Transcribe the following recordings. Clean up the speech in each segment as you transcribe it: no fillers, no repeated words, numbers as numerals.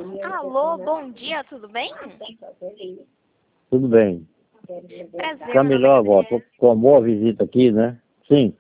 Alô, bom dia, tudo bem? Tudo bem. Prazer, Fica meu nome melhor agora. Tô com uma boa visita aqui, né? Sim.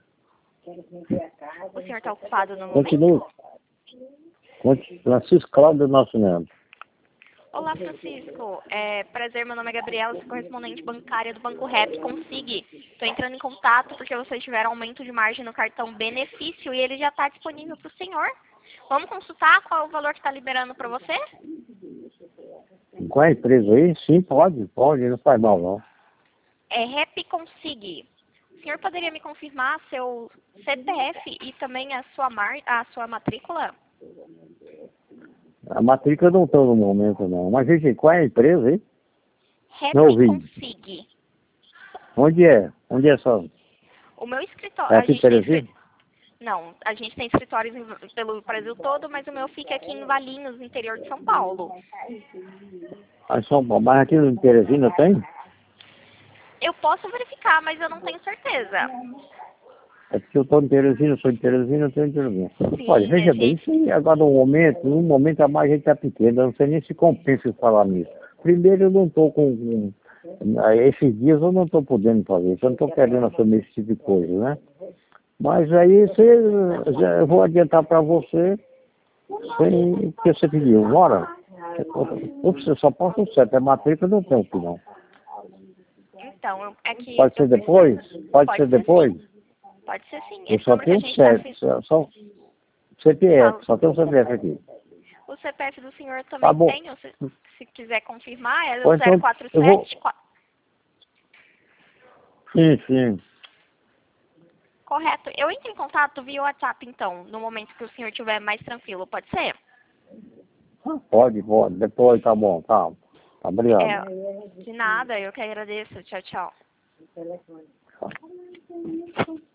O senhor está ocupado no momento? Continua. Francisco Cláudio Nascimento. Olá, Francisco. Prazer, meu nome é Gabriela, sou correspondente bancária do Banco Rap Consig. Estou entrando em contato porque vocês tiveram aumento de margem no cartão benefício e ele já está disponível para o senhor. Vamos consultar qual é o valor que está liberando para você? Qual é a empresa aí? Sim, pode, não faz mal não. É Rap Consig. O senhor poderia me confirmar seu CPF e também a sua matrícula? A matrícula eu não estou no momento não. Mas gente, qual é a empresa aí? Rap Não ouvi. Consig. Onde é? Onde é só? O meu escritório, É a aqui em gente tem Teresina? Não, a gente tem escritórios pelo Brasil todo, mas o meu fica aqui em Valinhos, no interior de São Paulo. Ah, em São Paulo. Mas aqui em Teresina tem? Eu posso verificar, mas eu não tenho certeza. É porque eu estou em Teresina, sou de Teresina, eu estou em Teresina. Olha, Sim, a veja bem, gente... isso aí agora no momento a mais a gente está pequena, eu não sei nem se compensa falar nisso. Primeiro eu não estou esses dias eu não estou podendo fazer isso, eu não estou querendo assumir esse tipo de coisa, né? Mas aí eu vou adiantar para você, sem o que você pediu. Bora? Você só posso o certo, é matrícula, não tem opinião. Então, é que Pode eu ser depois? preciso... Pode ser Pode ser depois? sim. Pode ser sim. Eu Esse só número que a tenho gente está... certo, só CPF, só tenho CPF aqui. O CPF do senhor Tá também bom. tem, se quiser confirmar, é Ou o então, eu vou... 047... Sim. Correto. Eu entro em contato via WhatsApp, então, no momento que o senhor estiver mais tranquilo, pode ser? Pode. Depois tá bom, tá. Tá, obrigado. De nada, eu que agradeço. Tchau, tchau.